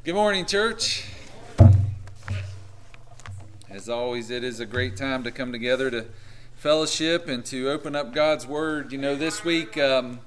Good morning, church. As always, it is a great time to come together to fellowship and to open up God's Word. You know, this week, the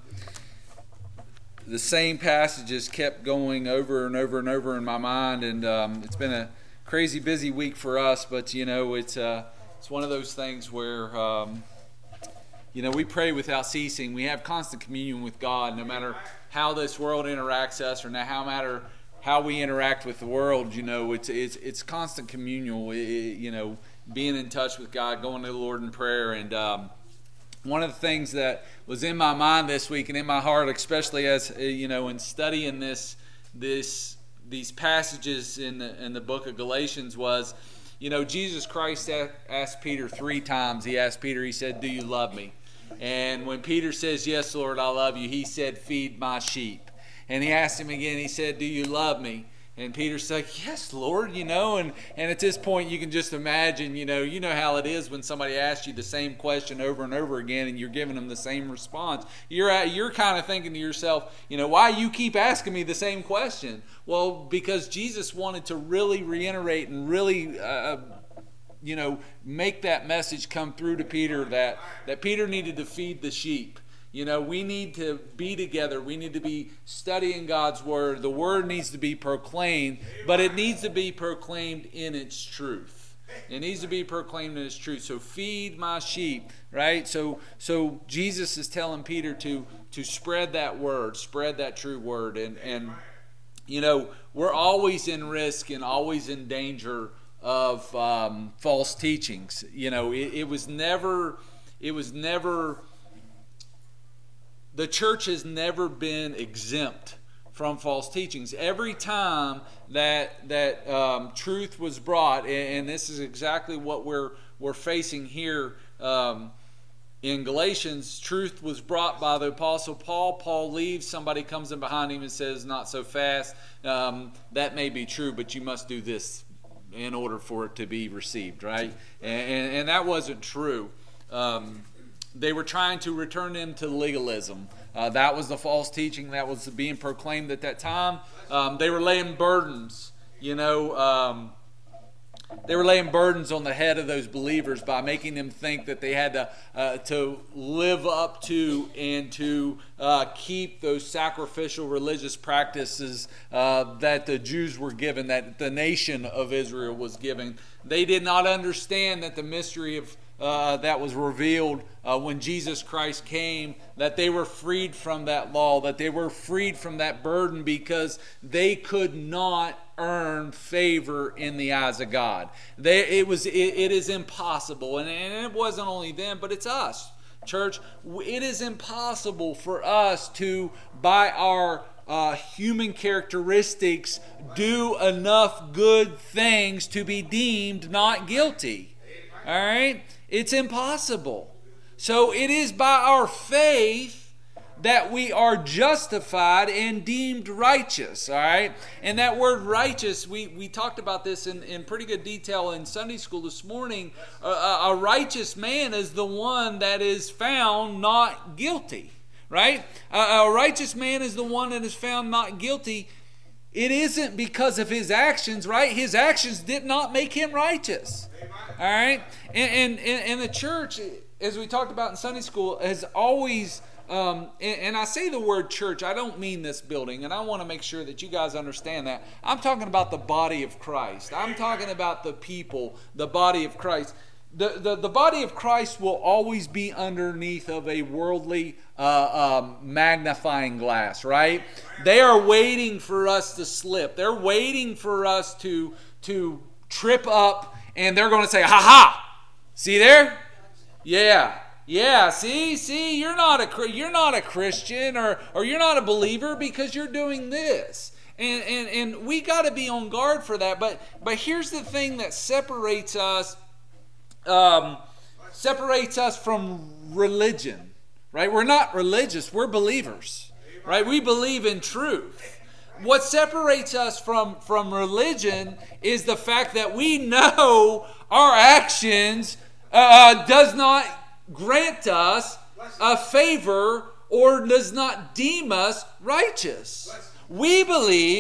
same passages kept going over and over and over in my mind, and it's been a crazy busy week for us, but, you know, it's one of those things where, you know, we pray without ceasing. We have constant communion with God, no matter how this world interacts us or how we interact with the world. You know, it's constant communal, you know, being in touch with God, going to the Lord in prayer. And one of the things that was in my mind this week and in my heart, especially as, you know, in studying these passages in the book of Galatians was, you know, Jesus Christ asked Peter 3 times. He asked Peter, he said, "Do you love me?" And when Peter says, "Yes, Lord, I love you," he said, "Feed my sheep." And he asked him again, he said, "Do you love me?" And Peter's like, "Yes, Lord," you know, and at this point you can just imagine, you know how it is when somebody asks you the same question over and over again and you're giving them the same response. You're kind of thinking to yourself, you know, why you keep asking me the same question? Well, because Jesus wanted to really reiterate and really you know, make that message come through to Peter that Peter needed to feed the sheep. You know, we need to be together. We need to be studying God's Word. The Word needs to be proclaimed, but it needs to be proclaimed in its truth. It needs to be proclaimed in its truth. So feed my sheep, right? So Jesus is telling Peter to spread that word, spread that true word. And you know, we're always in risk and always in danger of false teachings. You know, it was never the church has never been exempt from false teachings. Every time that truth was brought, and this is exactly what we're facing here in Galatians, truth was brought by the Apostle Paul. Paul leaves, somebody comes in behind him and says, "Not so fast. That may be true, but you must do this in order for it to be received," right? And that wasn't true. They were trying to return them to legalism. That was the false teaching that was being proclaimed at that time. They were laying burdens, you know. They were laying burdens on the head of those believers by making them think that they had to live up to and to keep those sacrificial religious practices that the Jews were given, that the nation of Israel was given. They did not understand that the mystery of that was revealed when Jesus Christ came, that they were freed from that law, that they were freed from that burden because they could not earn favor in the eyes of God. It is impossible, and it wasn't only them, but it's us, church. It is impossible for us to, by our human characteristics, do enough good things to be deemed not guilty. All right? It's impossible. So it is by our faith that we are justified and deemed righteous. All right? And that word righteous, we talked about this in pretty good detail in Sunday school this morning. A righteous man is the one that is found not guilty. Right? A righteous man is the one that is found not guilty. It isn't because of his actions, right? His actions did not make him righteous. All right? And the church, as we talked about in Sunday school, has always, and I say the word church, I don't mean this building, and I want to make sure that you guys understand that. I'm talking about the body of Christ. I'm talking about the people, the body of Christ. The body of Christ will always be underneath of a worldly magnifying glass, right? They are waiting for us to slip. They're waiting for us to trip up, and they're going to say, "Ha ha! See there? Yeah. See, you're not a Christian or you're not a believer because you're doing this." And we got to be on guard for that. But here's the thing that separates us from religion, right? We're not religious, we're believers, right? We believe in truth. What separates us from religion is the fact that we know our actions does not grant us a favor or does not deem us righteous. We believe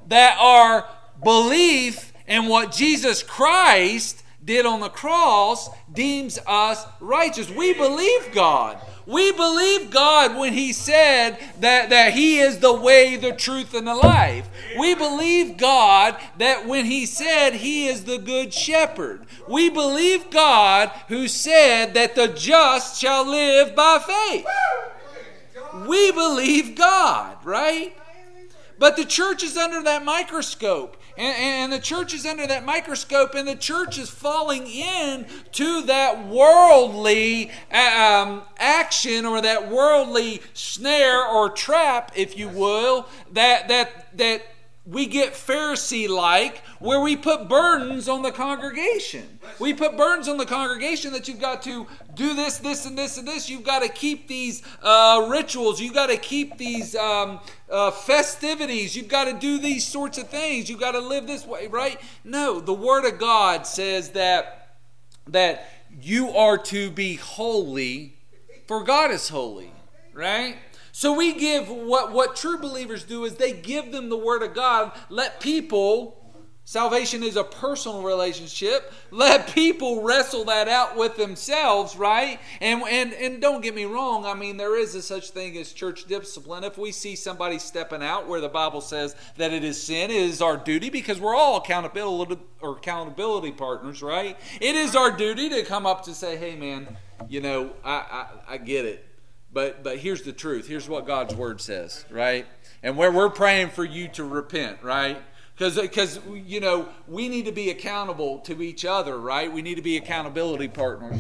that our belief in what Jesus Christ did on the cross deems us righteous. We believe God. We believe God when He said that He is the way, the truth, and the life. We believe God that when He said He is the good shepherd. We believe God who said that the just shall live by faith. We believe God, right? But the church is under that microscope. And the church is under that microscope, and the church is falling into that worldly action, or that worldly snare or trap, if you will, that we get Pharisee-like, where we put burdens on the congregation. We put burdens on the congregation that you've got to do this, this, and this, and this. You've got to keep these rituals. You've got to keep these festivities. You've got to do these sorts of things. You've got to live this way, right? No, the Word of God says that you are to be holy, for God is holy, right? So we give, what true believers do is they give them the Word of God. Let people, salvation is a personal relationship. Let people wrestle that out with themselves, right? And don't get me wrong, I mean, there is a such thing as church discipline. If we see somebody stepping out where the Bible says that it is sin, it is our duty, because we're all accountability partners, right? It is our duty to come up to say, hey man, I get it. But here's the truth. Here's what God's Word says, right? And where we're praying for you to repent, right? Because we need to be accountable to each other, right? We need to be accountability partners.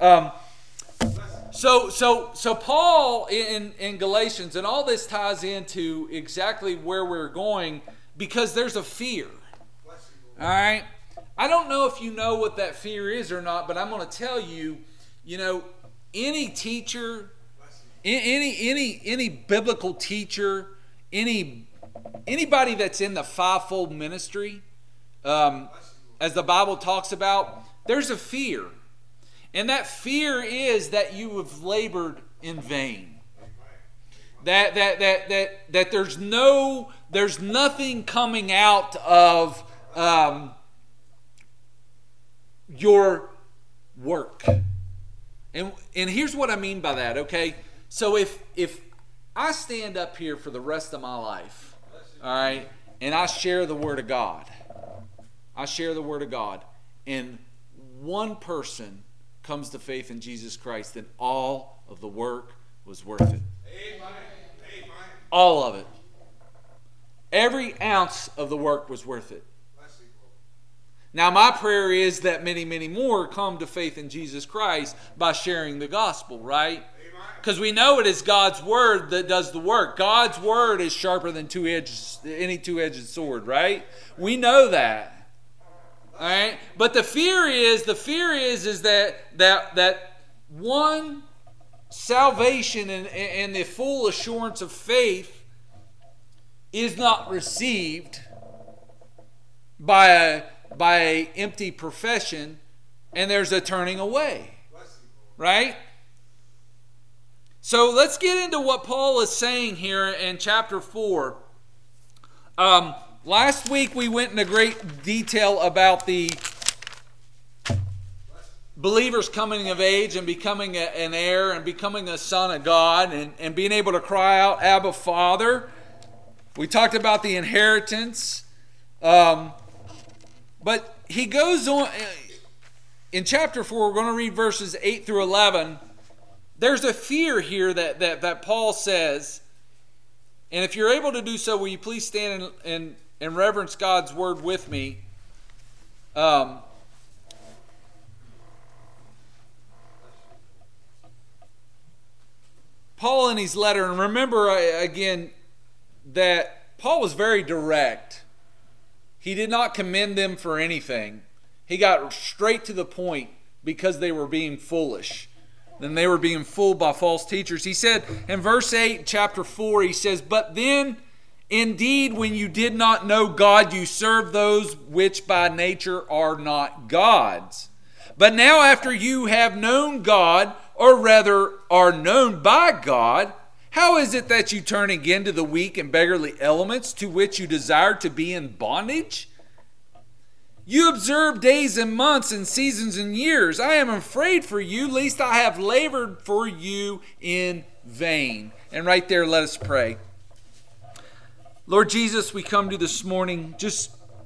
So Paul in Galatians, and all this ties into exactly where we're going, because there's a fear. All right? I don't know if you know what that fear is or not, but I'm going to tell you, any teacher, any biblical teacher, anybody that's in the fivefold ministry, as the Bible talks about, there's a fear. And that fear is that you have labored in vain. That there's nothing coming out of your work. And here's what I mean by that, okay? So if I stand up here for the rest of my life, all right, and I share the Word of God, and one person comes to faith in Jesus Christ, then all of the work was worth it. Amen. All of it. Every ounce of the work was worth it. Now, my prayer is that many, many more come to faith in Jesus Christ by sharing the gospel, right? Because we know it is God's Word that does the work. God's Word is sharper than any two-edged sword, right? We know that. All right? But the fear is that one, salvation and the full assurance of faith is not received by a empty profession, and there's a turning away, right? So let's get into what Paul is saying here in chapter 4. Last week we went into great detail about the believers coming of age and becoming an heir and becoming a son of God and being able to cry out, Abba, Father. We talked about the inheritance. But he goes on, in chapter 4, we're going to read verses 8 through 11. There's a fear here that Paul says, and if you're able to do so, will you please stand and reverence God's Word with me? Paul in his letter, and remember again that Paul was very direct. He did not commend them for anything. He got straight to the point because they were being foolish. Then they were being fooled by false teachers. He said in verse 8, chapter 4, he says, "But then, indeed, when you did not know God, you served those which by nature are not gods. But now after you have known God, or rather are known by God, How is it that you turn again to the weak and beggarly elements to which you desire to be in bondage? You observe days and months and seasons and years. I am afraid for you, lest I have labored for you in vain. And right there, let us pray. Lord Jesus, we come to this morning just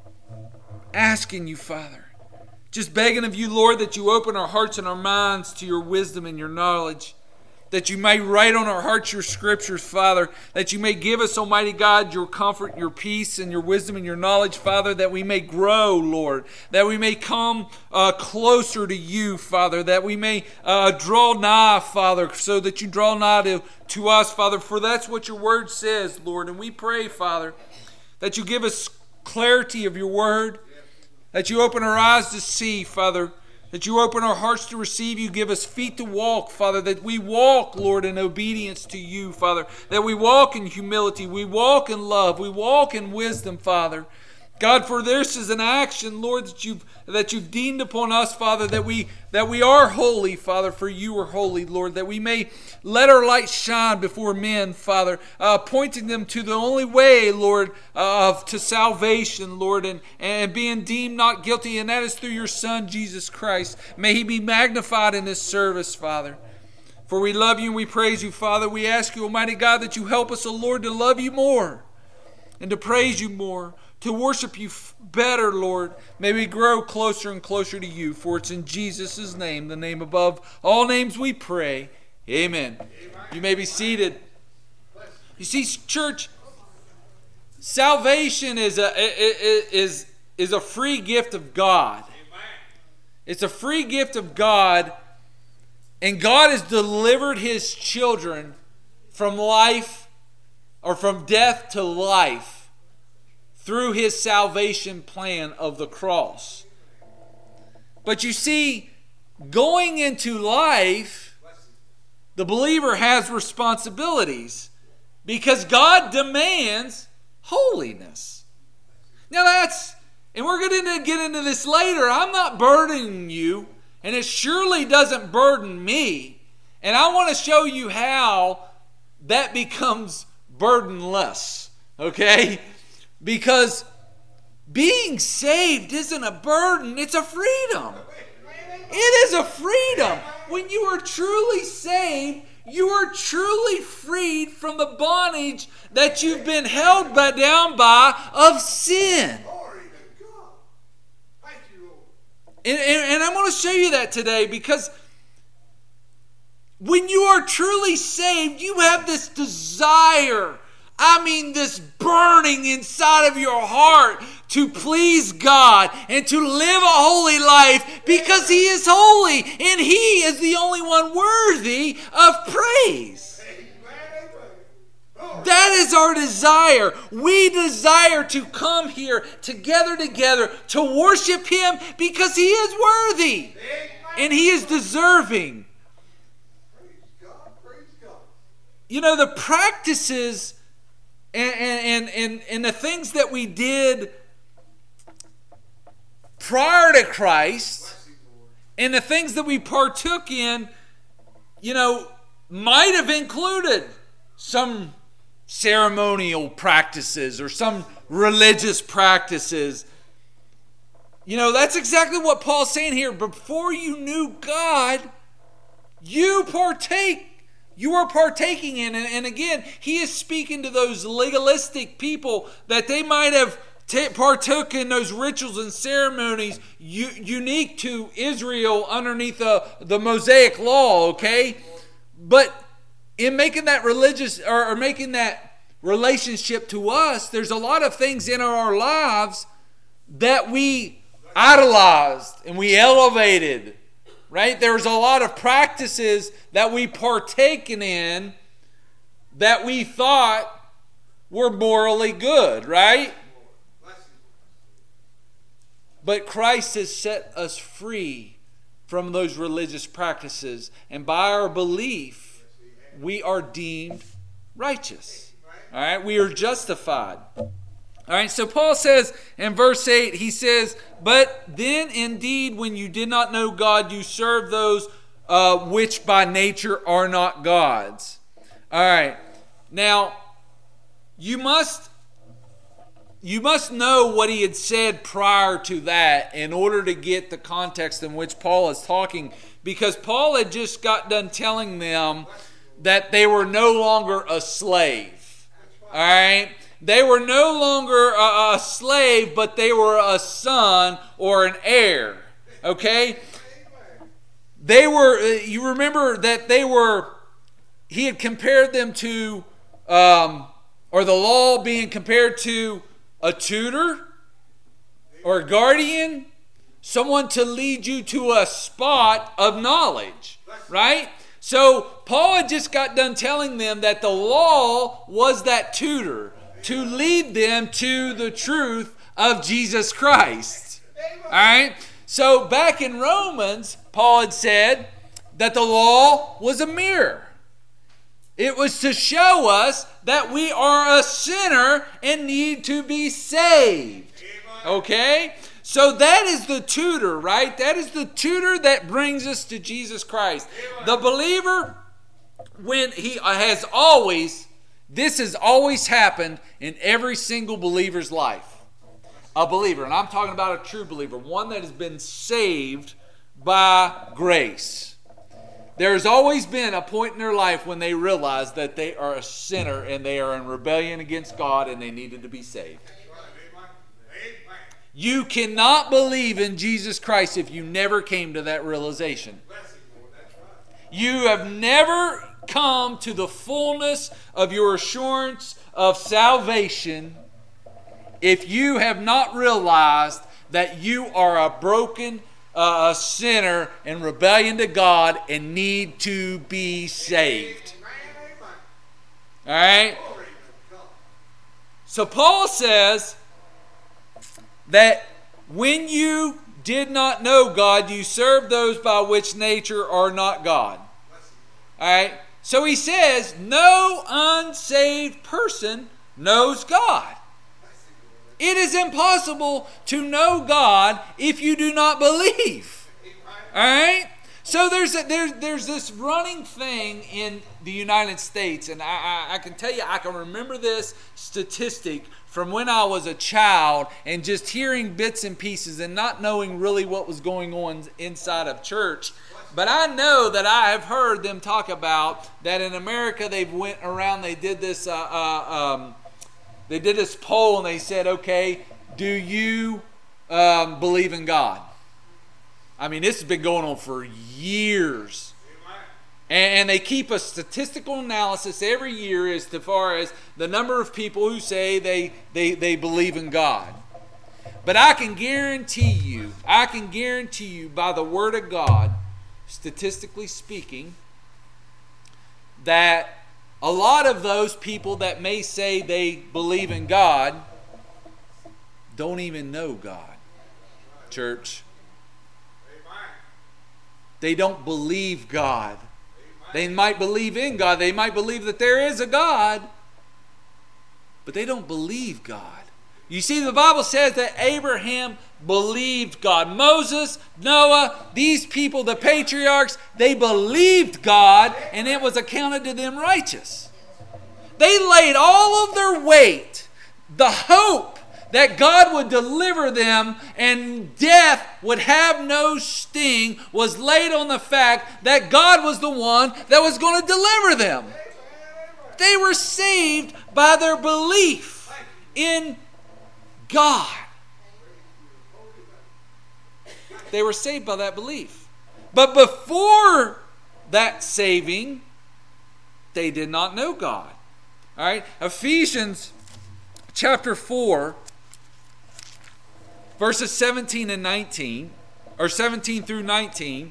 asking you, Father, just begging of you, Lord, that you open our hearts and our minds to your wisdom and your knowledge, that you may write on our hearts your scriptures, Father, that you may give us, Almighty God, your comfort, your peace, and your wisdom and your knowledge, Father, that we may grow, Lord, that we may come closer to you, Father, that we may draw nigh, Father, so that you draw nigh to us, Father, for that's what your word says, Lord. And we pray, Father, that you give us clarity of your word, that you open our eyes to see, Father, that you open our hearts to receive. You give us feet to walk, Father, that we walk, Lord, in obedience to you, Father, that we walk in humility, we walk in love, we walk in wisdom, Father. God, for this is an action, Lord, that you've deemed upon us, Father, that we are holy, Father, for you are holy, Lord, that we may let our light shine before men, Father, pointing them to the only way, Lord, to salvation, Lord, and being deemed not guilty, and that is through your Son, Jesus Christ. May he be magnified in this service, Father. For we love you and we praise you, Father. We ask you, Almighty God, that you help us, O Lord, to love you more and to praise you more, to worship you better, Lord. May we grow closer and closer to you, for it's in Jesus' name, the name above all names, we pray. Amen. You may be seated. You see, church, salvation is a free gift of God. It's a free gift of God, and God has delivered his children from life, or from death to life, through his salvation plan of the cross. But you see, going into life, the believer has responsibilities, because God demands holiness. Now and we're going to get into this later, I'm not burdening you, and it surely doesn't burden me. And I want to show you how that becomes burdenless, okay? Because being saved isn't a burden, it's a freedom. It is a freedom. When you are truly saved, you are truly freed from the bondage that you've been held down by of sin. And I'm going to show you that today, because when you are truly saved, you have this desire, this burning inside of your heart to please God and to live a holy life, because he is holy and he is the only one worthy of praise. That is our desire. We desire to come here together to worship him, because he is worthy and he is deserving. You know, the practices and the things that we did prior to Christ, and the things that we partook in, might have included some ceremonial practices or some religious practices. That's exactly what Paul's saying here. Before you knew God, you are partaking in it. And again, he is speaking to those legalistic people, that they might have partook in those rituals and ceremonies unique to Israel underneath the Mosaic law, okay? But in making that religious, or making that relationship to us, there's a lot of things in our lives that we idolized and we elevated, right? There's a lot of practices that we partaken in that we thought were morally good, right? But Christ has set us free from those religious practices, and by our belief, we are deemed righteous. All right, we are justified. All right, so Paul says in verse 8, he says, "But then indeed, when you did not know God, you served those which by nature are not gods." All right, Now, you must know what he had said prior to that in order to get the context in which Paul is talking, because Paul had just got done telling them that they were no longer a slave. All right? They were no longer a slave, but they were a son or an heir. Okay? They were, you remember that he had compared them to, or the law being compared to a tutor or a guardian, someone to lead you to a spot of knowledge, right? So Paul had just got done telling them that the law was that tutor to lead them to the truth of Jesus Christ. All right? So back in Romans, Paul had said that the law was a mirror. It was to show us that we are a sinner and need to be saved. Okay? So that is the tutor, right? That is the tutor that brings us to Jesus Christ. The believer, when he has always, this has always happened in every single believer's life. A believer, and I'm talking about a true believer, one that has been saved by grace. There's always been a point in their life when they realize that they are a sinner and they are in rebellion against God and they needed to be saved. You cannot believe in Jesus Christ if you never came to that realization. You have never come to the fullness of your assurance of salvation if you have not realized that you are a broken a sinner in rebellion to God and need to be saved. All right? So Paul says that when you did not know God, you served those by which nature are not God. All right? So he says, no unsaved person knows God. It is impossible to know God if you do not believe. All right? So there's this running thing in the United States, and I can tell you, I can remember this statistic from when I was a child and just hearing bits and pieces and not knowing really what was going on inside of church. But I know that I have heard them talk about that in America they went around, they did this poll and they said, okay, do you believe in God? I mean, this has been going on for years. And they keep a statistical analysis every year as far as the number of people who say they believe in God. But I can guarantee you by the Word of God, statistically speaking, that a lot of those people that may say they believe in God don't even know God, church. They don't believe God. They might believe in God. They might believe that there is a God, but they don't believe God. You see, the Bible says that Abraham believed God. Moses, Noah, these people, the patriarchs, they believed God, and it was accounted to them righteous. They laid all of their weight, the hope that God would deliver them and death would have no sting, was laid on the fact that God was the one that was going to deliver them. They were saved by their belief in God. They were saved by that belief. But before that saving, they did not know God. All right? Ephesians chapter 4, verses 17 and 19, or 17 through 19,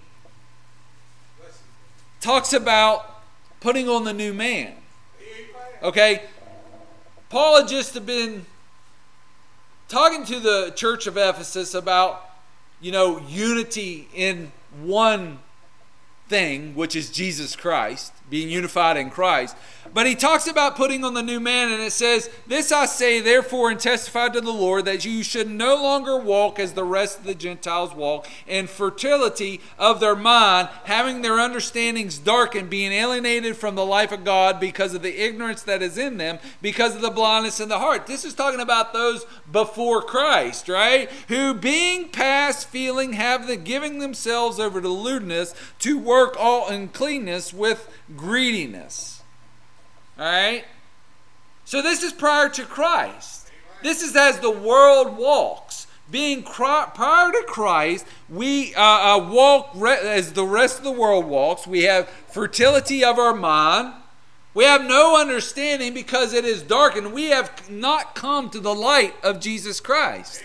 talks about putting on the new man. Okay? Paul had just been talking to the church of Ephesus about, unity in one thing, which is Jesus Christ, being unified in Christ. But he talks about putting on the new man, and it says, "This I say, therefore, and testify to the Lord, that you should no longer walk as the rest of the Gentiles walk, in fertility of their mind, having their understandings darkened, being alienated from the life of God because of the ignorance that is in them, because of the blindness in the heart." This is talking about those before Christ, right? Who, being past feeling, have the giving themselves over to lewdness, to work all uncleanness with greediness. All right? So this is prior to Christ. This is as the world walks. Being prior to Christ, we walk as the rest of the world walks. We have fertility of our mind. We have no understanding because it is darkened. We have not come to the light of Jesus Christ.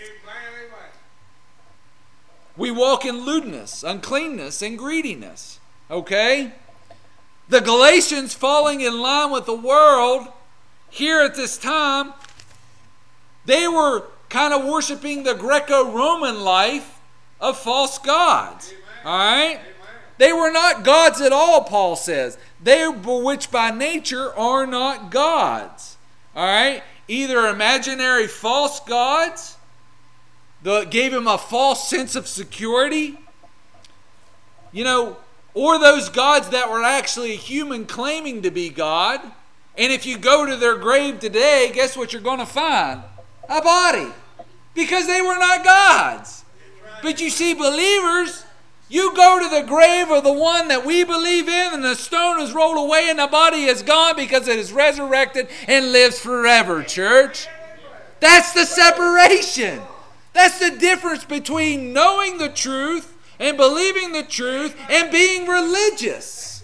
We walk in lewdness, uncleanness, and greediness. Okay? The Galatians, falling in line with the world here at this time, they were kind of worshiping the Greco-Roman life of false gods. All right? They were not gods at all, Paul says. They which by nature are not gods. All right? Either imaginary false gods that gave him a false sense of security, or those gods that were actually human claiming to be God. And if you go to their grave today, guess what you're going to find? A body. Because they were not gods. But you see, believers, you go to the grave of the one that we believe in, and the stone is rolled away and the body is gone because it is resurrected and lives forever, church. That's the separation. That's the difference between knowing the truth and believing the truth and being religious.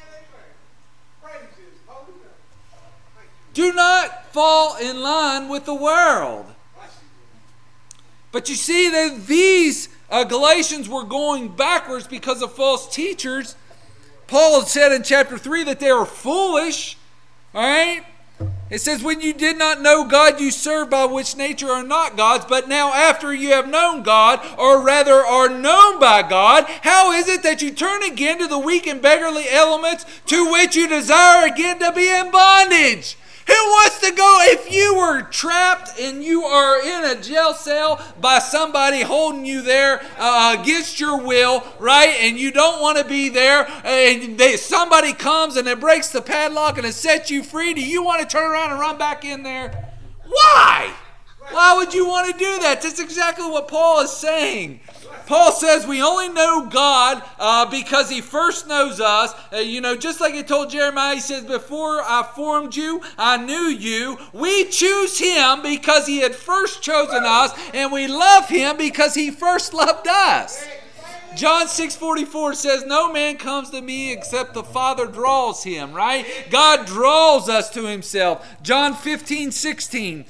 Do not fall in line with the world. But you see that these Galatians were going backwards because of false teachers. Paul had said in chapter 3 that they were foolish. All right? It says, "When you did not know God, you serve by which nature are not gods. But now after you have known God, or rather are known by God, how is it that you turn again to the weak and beggarly elements to which you desire again to be in bondage?" Who wants to go, if you were trapped and you are in a jail cell by somebody holding you there against your will, right? And you don't want to be there, and somebody comes and it breaks the padlock and it sets you free. Do you want to turn around and run back in there? Why? Why would you want to do that? That's exactly what Paul is saying. Paul says we only know God because he first knows us. Just like he told Jeremiah, he says, "Before I formed you, I knew you." We choose him because he had first chosen us, and we love him because he first loved us. John 6:44 says, "No man comes to me except the Father draws him," right? God draws us to himself. John 15:16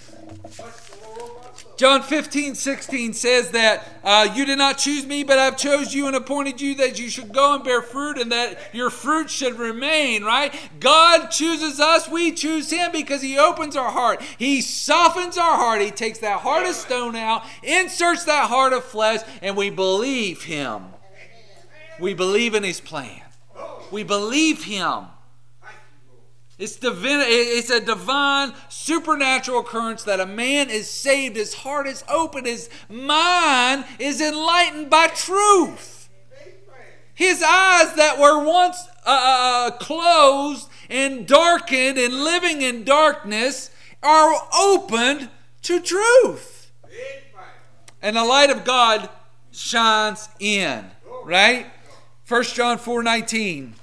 says that you did not choose me, but I've chose you and appointed you that you should go and bear fruit and that your fruit should remain, right? God chooses us. We choose him because he opens our heart. He softens our heart. He takes that heart of stone out, inserts that heart of flesh, and we believe him. We believe in his plan. We believe him. It's a divine, supernatural occurrence that a man is saved, his heart is open, his mind is enlightened by truth. His eyes that were once closed and darkened and living in darkness are opened to truth. And the light of God shines in, right? 1 John 4:19.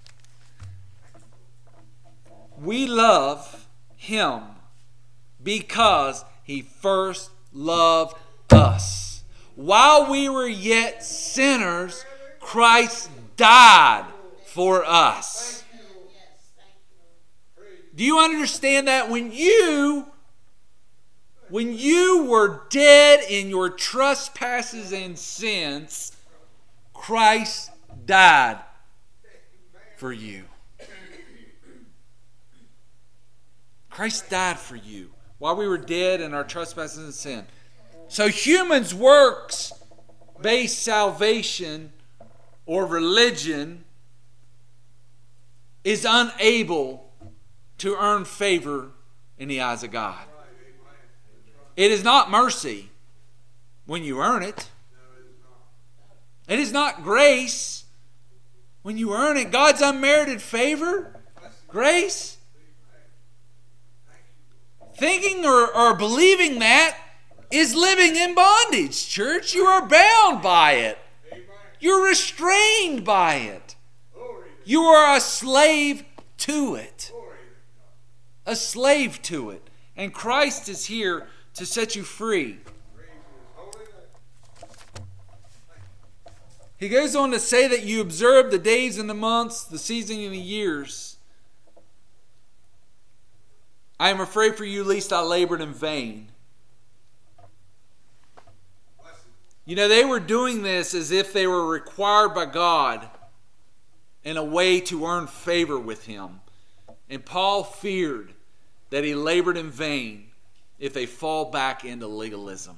We love him because he first loved us. While we were yet sinners, Christ died for us. Do you understand that? When you were dead in your trespasses and sins, Christ died for you. Christ died for you while we were dead in our trespasses and sin. So humans' works-based salvation or religion is unable to earn favor in the eyes of God. It is not mercy when you earn it. It is not grace when you earn it. God's unmerited favor, grace. Thinking or believing that is living in bondage, church. You are bound by it. You're restrained by it. You are a slave to it. A slave to it. And Christ is here to set you free. He goes on to say that you observe the days and the months, the season and the years. I am afraid for you, lest I labored in vain. You know, they were doing this as if they were required by God in a way to earn favor with Him. And Paul feared that he labored in vain if they fall back into legalism.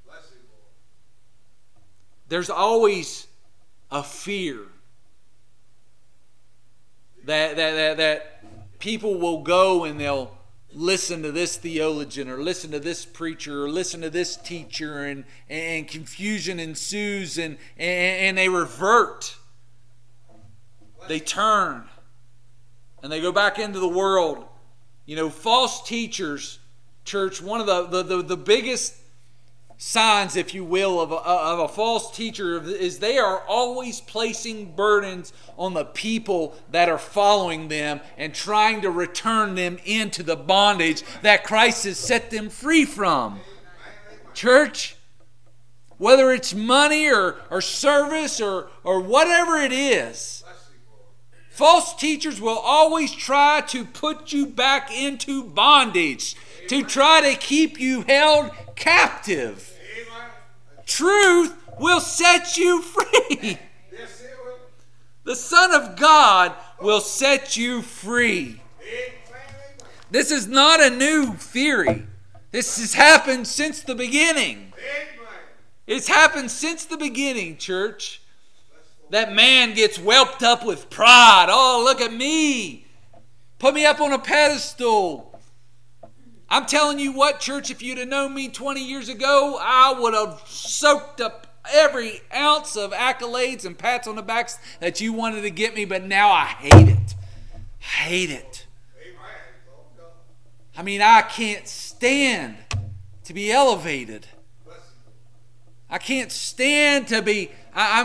There's always a fear that people will go and they'll listen to this theologian or listen to this preacher or listen to this teacher, and confusion ensues, and they revert. They turn and they go back into the world. You know, false teachers, church, one of the biggest signs, if you will, of a false teacher is they are always placing burdens on the people that are following them and trying to return them into the bondage that Christ has set them free from. Church, whether it's money or service or whatever it is, false teachers will always try to put you back into bondage, to try to keep you held captive. Truth will set you free. The Son of God will set you free. This is not a new theory. This has happened since the beginning. It's happened since the beginning, church. That man gets whelped up with pride. Oh, look at me. Put me up on a pedestal. I'm telling you what, church, if you'd have known me 20 years ago, I would have soaked up every ounce of accolades and pats on the backs that you wanted to get me, but now I hate it. I hate it. I mean, I can't stand to be elevated. I can't stand to be, I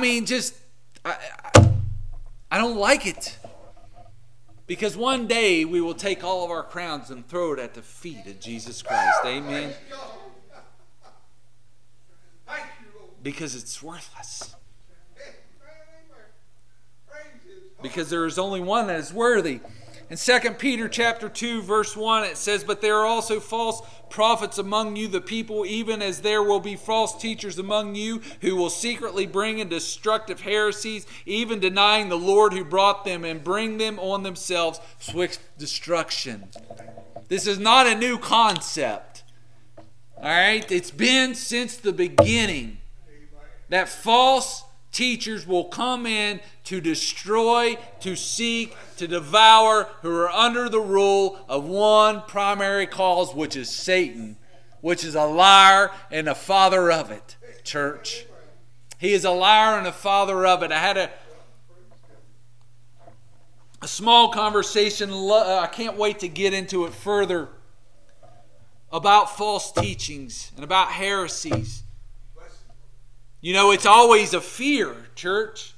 don't like it. Because one day we will take all of our crowns and throw it at the feet of Jesus Christ. Amen. Because it's worthless. Because there is only one that is worthy. In 2 Peter chapter 2, verse 1, it says, "But there are also false prophets among you, the people, even as there will be false teachers among you, who will secretly bring in destructive heresies, even denying the Lord who brought them, and bring them on themselves swift destruction." This is not a new concept. All right? It's been since the beginning that false teachers will come in to destroy, to seek, to devour, who are under the rule of one primary cause, which is Satan, which is a liar and the father of it, church. He is a liar and the father of it. I had a small conversation, I can't wait to get into it further, about false teachings and about heresies. You know, it's always a fear, church.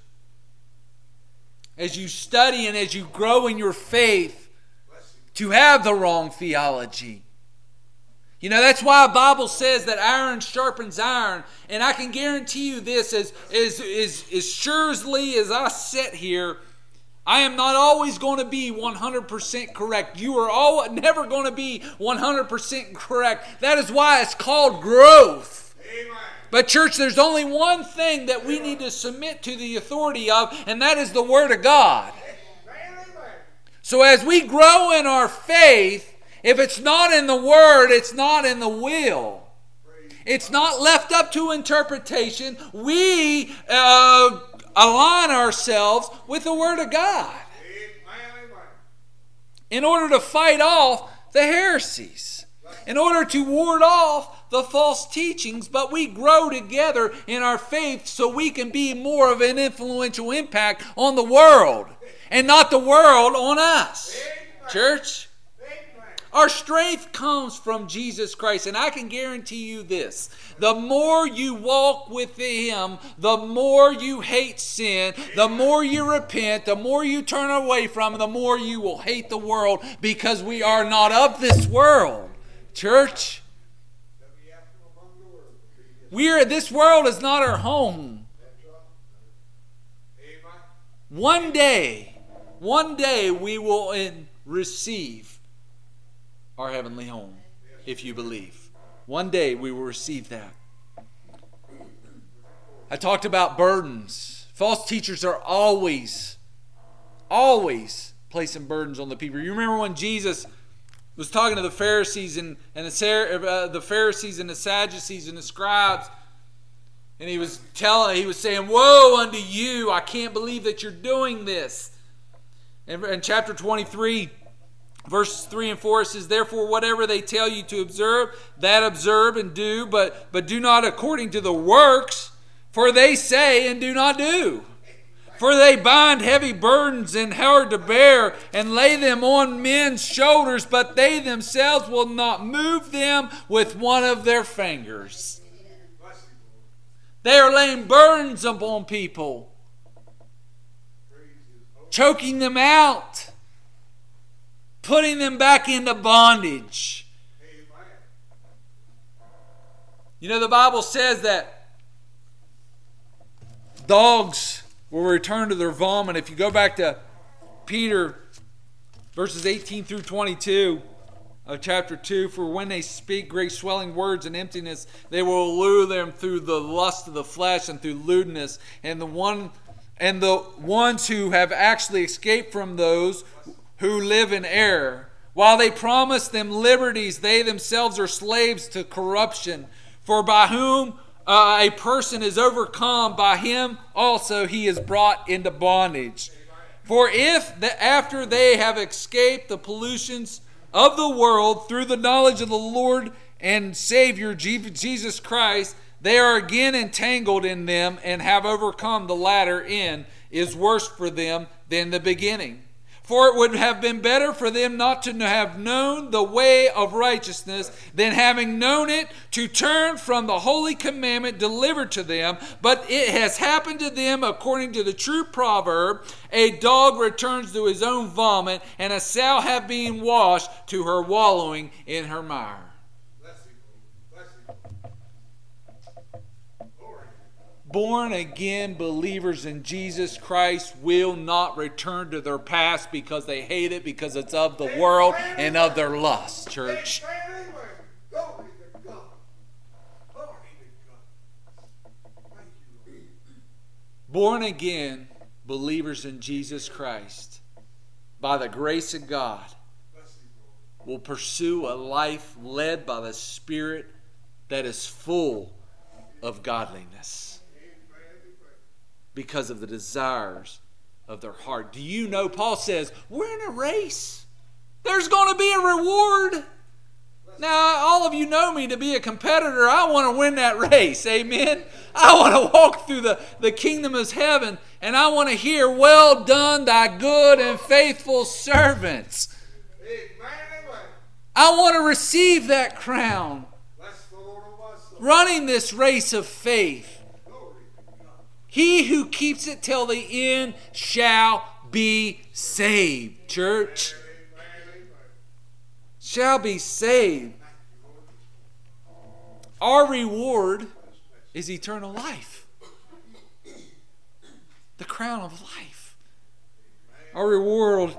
As you study and as you grow in your faith, to have the wrong theology. You know, that's why the Bible says that iron sharpens iron. And I can guarantee you this, as surely as I sit here, I am not always going to be 100% correct. You are never going to be 100% correct. That is why it's called growth. Amen. But church, there's only one thing that we need to submit to the authority of, and that is the Word of God. So as we grow in our faith, if it's not in the Word, it's not in the will. It's not left up to interpretation. We align ourselves with the Word of God. in order to fight off the heresies, in order to ward off the false teachings, but we grow together in our faith so we can be more of an influential impact on the world and not the world on us. Church, our strength comes from Jesus Christ, and I can guarantee you this: the more you walk with Him, the more you hate sin, the more you repent, the more you turn away from, the more you will hate the world, because we are not of this world. Church, this world is not our home. One day we will receive our heavenly home, if you believe. One day we will receive that. I talked about burdens. False teachers are always placing burdens on the people. You remember when Jesus was talking to the Pharisees and the Pharisees and the Sadducees and the scribes, and he was saying, "Woe unto you! I can't believe that you're doing this." In chapter 23, verses 3 and 4, it says, "Therefore, whatever they tell you to observe, that observe and do, but do not according to the works, for they say and do not do. For they bind heavy burdens and hard to bear, and lay them on men's shoulders, but they themselves will not move them with one of their fingers." They are laying burdens upon people, choking them out, putting them back into bondage. You know, the Bible says that dogs will return to their vomit. If you go back to Peter, verses 18 through 22 of chapter 2, "For when they speak great swelling words and emptiness, they will lure them through the lust of the flesh and through lewdness. And the ones who have actually escaped from those who live in error, while they promise them liberties, they themselves are slaves to corruption. For by whom a person is overcome, by him also he is brought into bondage. For if after they have escaped the pollutions of the world through the knowledge of the Lord and Savior Jesus Christ, they are again entangled in them and have overcome, the latter end is worse for them than the beginning. For it would have been better for them not to have known the way of righteousness than, having known it, to turn from the holy commandment delivered to them. But it has happened to them according to the true proverb, a dog returns to his own vomit, and a sow have been washed to her wallowing in her mire." Born again believers in Jesus Christ will not return to their past because they hate it, because it's of the world and of their lust, church. Born again believers in Jesus Christ, by the grace of God, will pursue a life led by the Spirit that is full of godliness, because of the desires of their heart. Do you know, Paul says, we're in a race. There's going to be a reward. Now, all of you know me to be a competitor. I want to win that race. Amen. I want to walk through the kingdom of heaven, and I want to hear, "Well done, thy good and faithful servants." I want to receive that crown. Running this race of faith. He who keeps it till the end shall be saved, church. Shall be saved. Our reward is eternal life. The crown of life. Our reward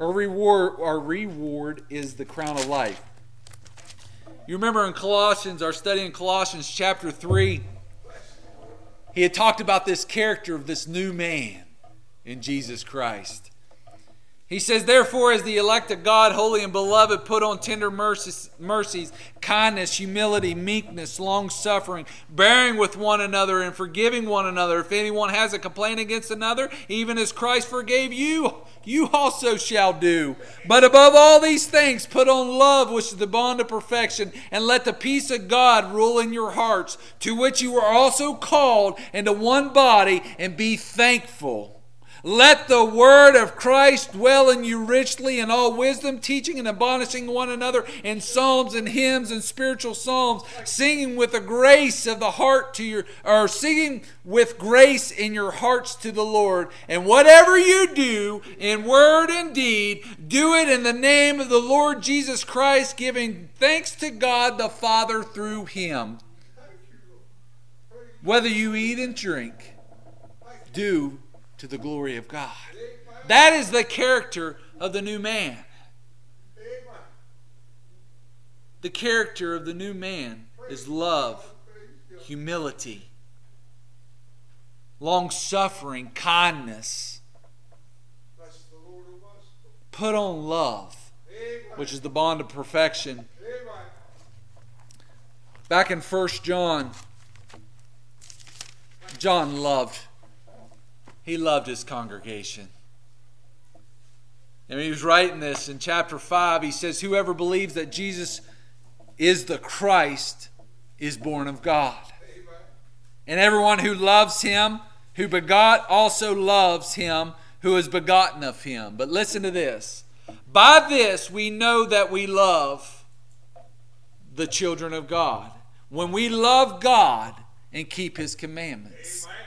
is the crown of life. You remember in Colossians, our study in Colossians chapter 3, he had talked about this character of this new man in Jesus Christ. He says, therefore, as the elect of God, holy and beloved, put on tender mercies, kindness, humility, meekness, long-suffering, bearing with one another and forgiving one another. If anyone has a complaint against another, even as Christ forgave you, you also shall do. But above all these things, put on love, which is the bond of perfection, and let the peace of God rule in your hearts, to which you were also called into one body, and be thankful. Let the word of Christ dwell in you richly in all wisdom, teaching and admonishing one another in psalms and hymns and spiritual psalms, singing with the grace of the heart to your, or singing with grace in your hearts to the Lord. And whatever you do in word and deed, do it in the name of the Lord Jesus Christ, giving thanks to God the Father through Him. Whether you eat and drink, do to the glory of God. That is the character of the new man. The character of the new man is love, humility, long-suffering, kindness. Put on love, which is the bond of perfection. Back in 1 John, John loved. He loved his congregation. And he was writing this in chapter 5. He says, whoever believes that Jesus is the Christ is born of God. And everyone who loves Him, who begot, also loves Him who is begotten of Him. But listen to this. By this we know that we love the children of God, when we love God and keep His commandments. Amen.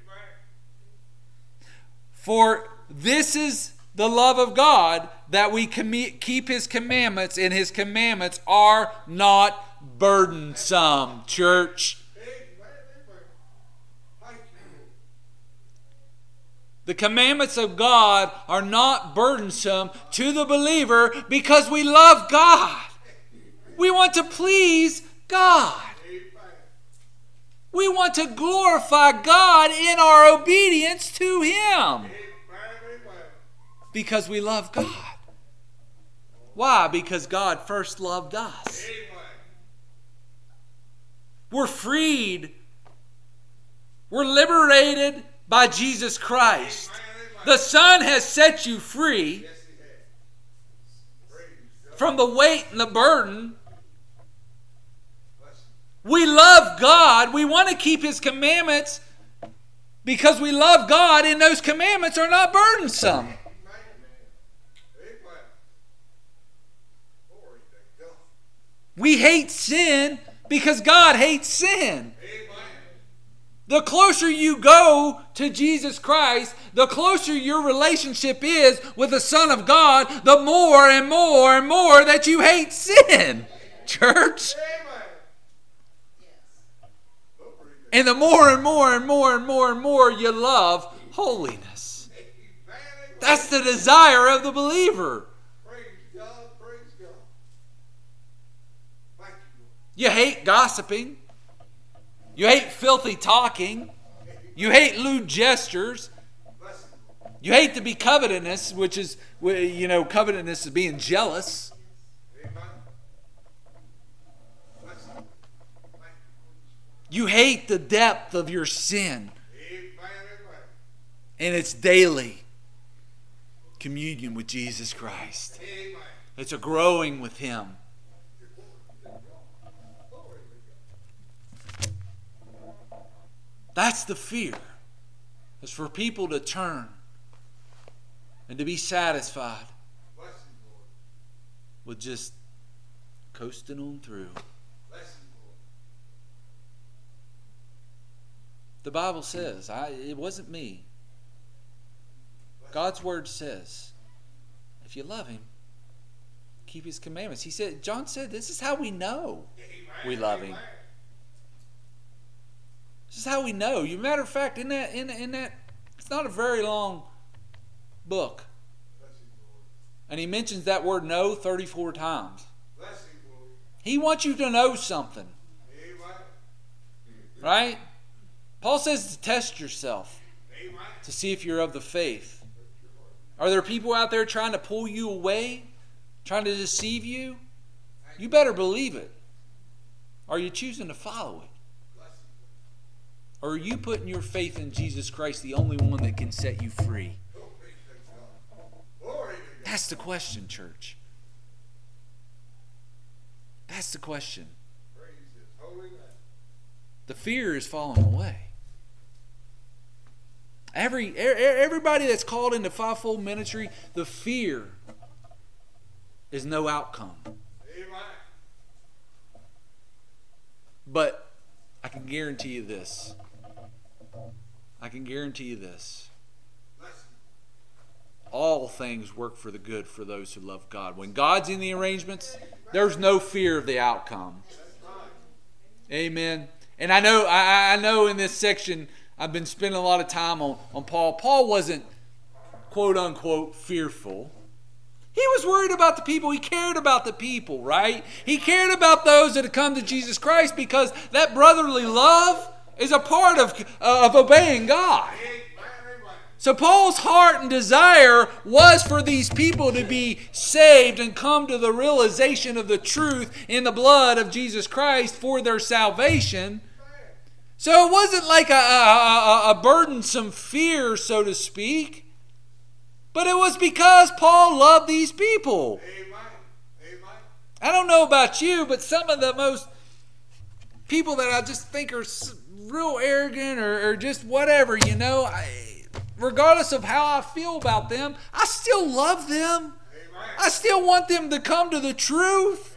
For this is the love of God, that we keep His commandments, and His commandments are not burdensome, church. The commandments of God are not burdensome to the believer because we love God. We want to please God. We want to glorify God in our obedience to Him. Because we love God. Why? Because God first loved us. We're freed. We're liberated by Jesus Christ. The Son has set you free from the weight and the burden. We love God. We want to keep His commandments because we love God, and those commandments are not burdensome. We hate sin because God hates sin. The closer you go to Jesus Christ, the closer your relationship is with the Son of God, the more and more and more that you hate sin, church. And the more and more and more and more and more you love holiness. That's the desire of the believer. You hate gossiping. You hate filthy talking. You hate lewd gestures. You hate to be covetous, which is, covetousness is being jealous. You hate the depth of your sin. And it's daily communion with Jesus Christ. It's a growing with Him. That's the fear. It's for people to turn and to be satisfied with just coasting on through. The Bible says, it wasn't me. God's Word says, if you love Him, keep His commandments. John said, this is how we know we love Him. This is how we know. As a matter of fact, in that, it's not a very long book. And he mentions that word know 34 times. He wants you to know something. Right? Paul says to test yourself to see if you're of the faith. Are there people out there trying to pull you away, trying to deceive you? You better believe it. Are you choosing to follow it? Or are you putting your faith in Jesus Christ, the only one that can set you free? That's the question, church. That's the question. The fear is falling away. Everybody that's called into fivefold ministry, the fear is no outcome. But I can guarantee you this. All things work for the good for those who love God. When God's in the arrangements, there's no fear of the outcome. Amen. And I know in this section, I've been spending a lot of time on Paul. Paul wasn't, quote unquote, fearful. He was worried about the people. He cared about the people, right? He cared about those that had come to Jesus Christ because that brotherly love is a part of obeying God. So Paul's heart and desire was for these people to be saved and come to the realization of the truth in the blood of Jesus Christ for their salvation. So it wasn't like a burdensome fear, so to speak. But it was because Paul loved these people. I don't know about you, but some of the most people that I just think are real arrogant or just whatever, regardless of how I feel about them, I still love them. I still want them to come to the truth.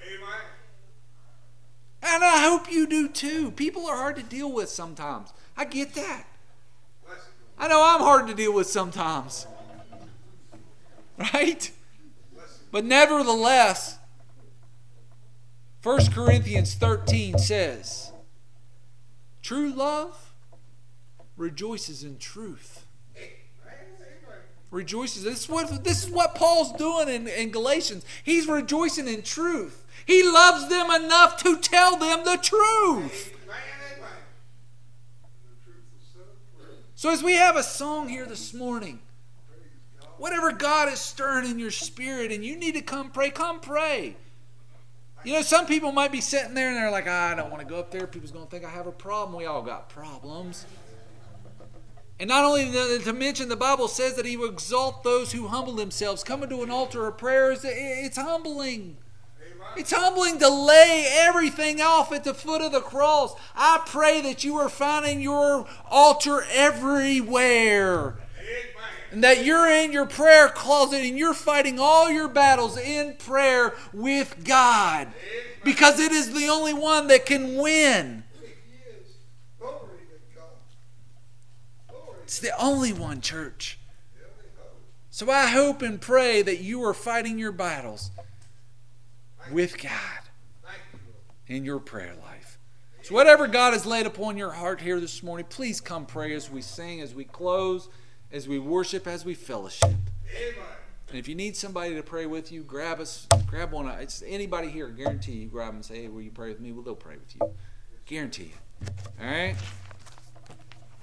And I hope you do too. People are hard to deal with sometimes. I get that. I know I'm hard to deal with sometimes. Right? But nevertheless, 1 Corinthians 13 says, true love rejoices in truth. Rejoices. This is what Paul's doing in Galatians. He's rejoicing in truth. He loves them enough to tell them the truth. So as we have a song here this morning, whatever God is stirring in your spirit and you need to come pray, come pray. Some people might be sitting there and they're like, I don't want to go up there. People's going to think I have a problem. We all got problems. And not only to mention, the Bible says that He will exalt those who humble themselves. Coming to an altar of prayer, it's humbling. It's humbling to lay everything off at the foot of the cross. I pray that you are finding your altar everywhere. And that you're in your prayer closet and you're fighting all your battles in prayer with God. Because it is the only one that can win. It's the only one, church. So I hope and pray that you are fighting your battles with God in your prayer life. So whatever God has laid upon your heart here this morning, please come pray as we sing, as we close, as we worship, as we fellowship. And if you need somebody to pray with you, grab one. It's anybody here, guarantee you, grab them and say, hey, will you pray with me? Well, they'll pray with you. Guarantee it. All right?